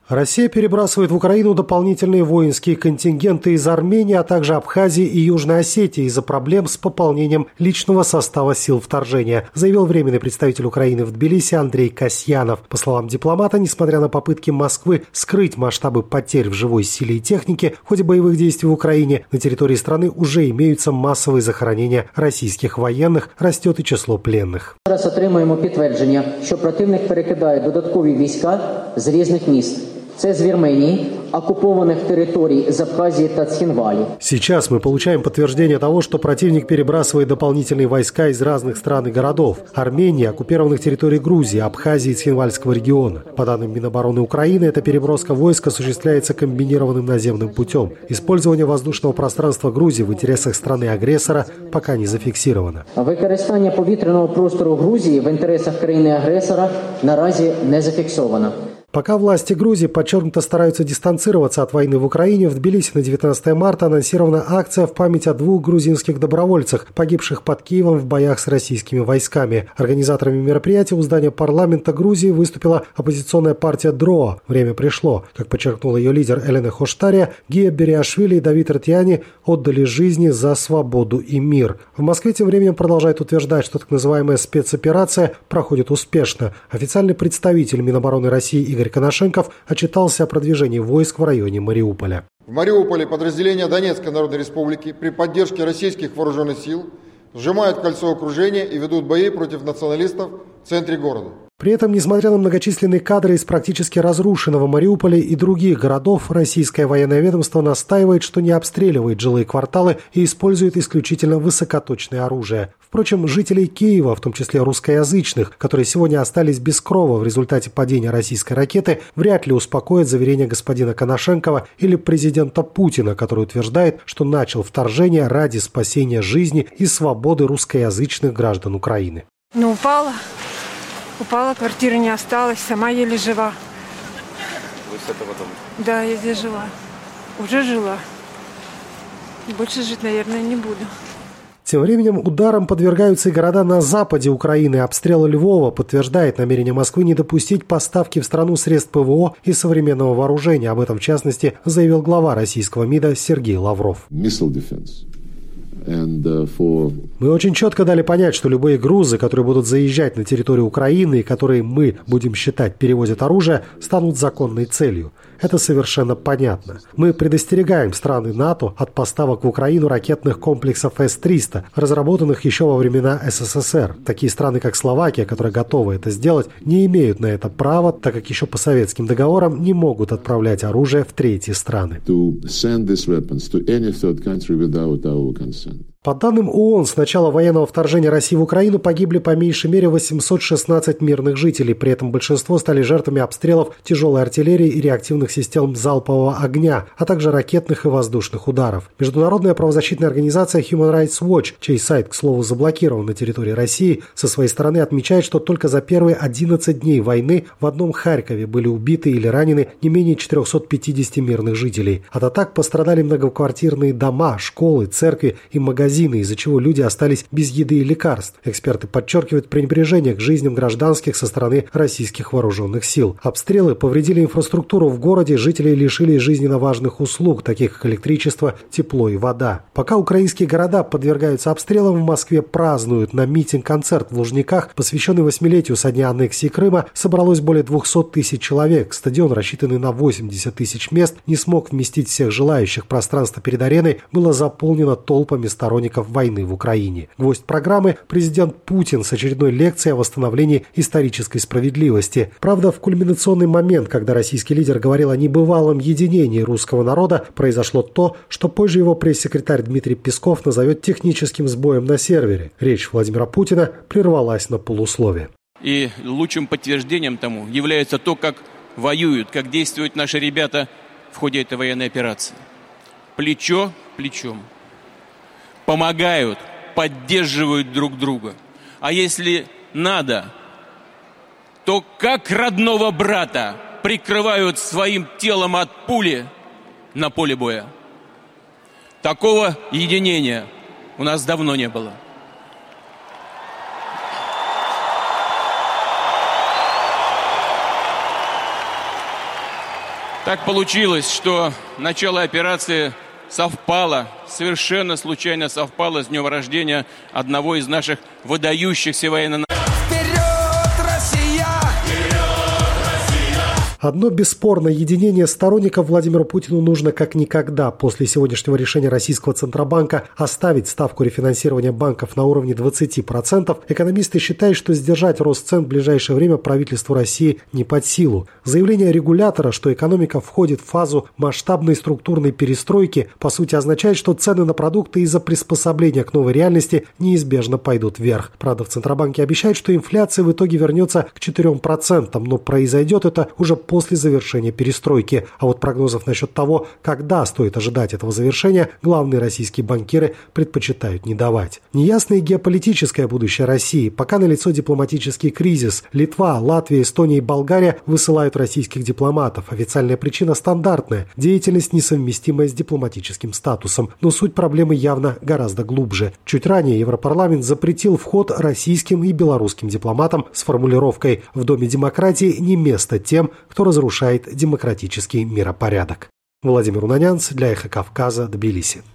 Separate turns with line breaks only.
Россия перебрасывает в Украину дополнительные воинские контингенты из Армении, а также Абхазии и Южной Осетии из-за проблем с пополнением личного состава сил вторжения, заявил временный представитель Украины в Тбилиси Андрей Касьянов. По словам дипломата, несмотря на попытки Москвы скрыть масштабы потерь в живой силе и технике в ходе боевых действий в Украине, на территории страны уже имеются массовые захоронения российских военных, растет и число пленных.
Зараз отримуємо підтвердження, що противник перекидає додаткові війська з різних міст. Це з Вірменії, оккупованных территорий з Абхазии и Цхинвали.
Сейчас мы получаем подтверждение того, что противник перебрасывает дополнительные войска из разных стран и городов. Армении, оккупированных территорий Грузии, Абхазии и Цхинвальского региона. По данным Минобороны Украины, эта переброска войск осуществляется комбинированным наземным путем. Использование воздушного пространства Грузии в интересах страны-агрессора пока не зафиксировано.
Використання повітряного простору Грузії в інтересах країни-агресора наразі не зафіксовано.
Пока власти Грузии подчеркнуто стараются дистанцироваться от войны в Украине, в Тбилиси на 19 марта анонсирована акция в память о 2 грузинских добровольцах, погибших под Киевом в боях с российскими войсками. Организаторами мероприятия у здания парламента Грузии выступила оппозиционная партия ДРОА. Время пришло. Как подчеркнула ее лидер Элена Хоштария, Гия Бериашвили и Давид Ратьяни отдали жизни за свободу и мир. В Москве тем временем продолжают утверждать, что так называемая спецоперация проходит успешно. Официальный представитель Минобороны России Игорь Коношенков отчитался о продвижении войск в районе Мариуполя.
В Мариуполе подразделения Донецкой Народной Республики при поддержке российских вооруженных сил сжимают кольцо окружения и ведут бои против националистов в центре города.
При этом, несмотря на многочисленные кадры из практически разрушенного Мариуполя и других городов, российское военное ведомство настаивает, что не обстреливает жилые кварталы и использует исключительно высокоточное оружие. Впрочем, жителей Киева, в том числе русскоязычных, которые сегодня остались без крова в результате падения российской ракеты, вряд ли успокоит заверение господина Коношенкова или президента Путина, который утверждает, что начал вторжение ради спасения жизни и свободы русскоязычных граждан Украины.
Упала, квартиры не осталось, сама еле жива.
Вы с этого дома?
Да, я здесь жила. Уже жила. Больше жить, наверное, не буду.
Тем временем ударам подвергаются и города на западе Украины. Обстрел Львова подтверждает намерение Москвы не допустить поставки в страну средств ПВО и современного вооружения. Об этом, в частности, заявил глава российского МИДа Сергей Лавров. Мы очень четко дали понять, что любые грузы, которые будут заезжать на территорию Украины и которые мы будем считать перевозят оружие, станут законной целью. Это совершенно понятно. Мы предостерегаем страны НАТО от поставок в Украину ракетных комплексов С-300, разработанных еще во времена СССР. Такие страны, как Словакия, которые готовы это сделать, не имеют на это права, так как еще по советским договорам не могут отправлять оружие в третьи страны. По данным ООН, с начала военного вторжения России в Украину погибли по меньшей мере 816 мирных жителей. При этом большинство стали жертвами обстрелов тяжелой артиллерии и реактивных систем залпового огня, а также ракетных и воздушных ударов. Международная правозащитная организация Human Rights Watch, чей сайт, к слову, заблокирован на территории России, со своей стороны отмечает, что только за первые 11 дней войны в одном Харькове были убиты или ранены не менее 450 мирных жителей. От атак пострадали многоквартирные дома, школы, церкви и магазины, из-за чего люди остались без еды и лекарств. Эксперты подчеркивают пренебрежение к жизням гражданских со стороны российских вооруженных сил. Обстрелы повредили инфраструктуру в городе, жителей лишили жизненно важных услуг, таких как электричество, тепло и вода. Пока украинские города подвергаются обстрелам, в Москве празднуют. На митинг-концерт в Лужниках, посвященный 8-летию со дня аннексии Крыма, собралось более 200 тысяч человек. Стадион, рассчитанный на 80 тысяч мест, не смог вместить всех желающих. Пространство перед ареной было заполнено толпами сторонников войны в Украине. Гвоздь программы – президент Путин с очередной лекцией о восстановлении исторической справедливости. Правда, в кульминационный момент, когда российский лидер говорил о небывалом единении русского народа, произошло то, что позже его пресс-секретарь Дмитрий Песков назовет техническим сбоем на сервере. Речь Владимира Путина прервалась на полуслове.
И лучшим подтверждением тому является то, как воюют, как действуют наши ребята в ходе этой военной операции. Плечо плечом. Помогают, поддерживают друг друга. А если надо, то как родного брата прикрывают своим телом от пули на поле боя. Такого единения у нас давно не было. Так получилось, что начало операции совпало, совершенно случайно совпало с днем рождения одного из наших выдающихся военно-.
Одно бесспорно, единение сторонников Владимиру Путину нужно как никогда. После сегодняшнего решения российского Центробанка оставить ставку рефинансирования банков на уровне 20%, экономисты считают, что сдержать рост цен в ближайшее время правительству России не под силу. Заявление регулятора, что экономика входит в фазу масштабной структурной перестройки, по сути означает, что цены на продукты из-за приспособления к новой реальности неизбежно пойдут вверх. Правда, в Центробанке обещают, что инфляция в итоге вернется к 4%, но произойдет это уже после завершения перестройки. А вот прогнозов насчет того, когда стоит ожидать этого завершения, главные российские банкиры предпочитают не давать. Неясное геополитическое будущее России. Пока налицо дипломатический кризис. Литва, Латвия, Эстония и Болгария высылают российских дипломатов. Официальная причина стандартная – деятельность, несовместимая с дипломатическим статусом. Но суть проблемы явно гораздо глубже. Чуть ранее Европарламент запретил вход российским и белорусским дипломатам с формулировкой «В Доме демократии не место тем, кто разрушает демократический миропорядок». Владимир Унанянц для Эхо Кавказа, Тбилиси.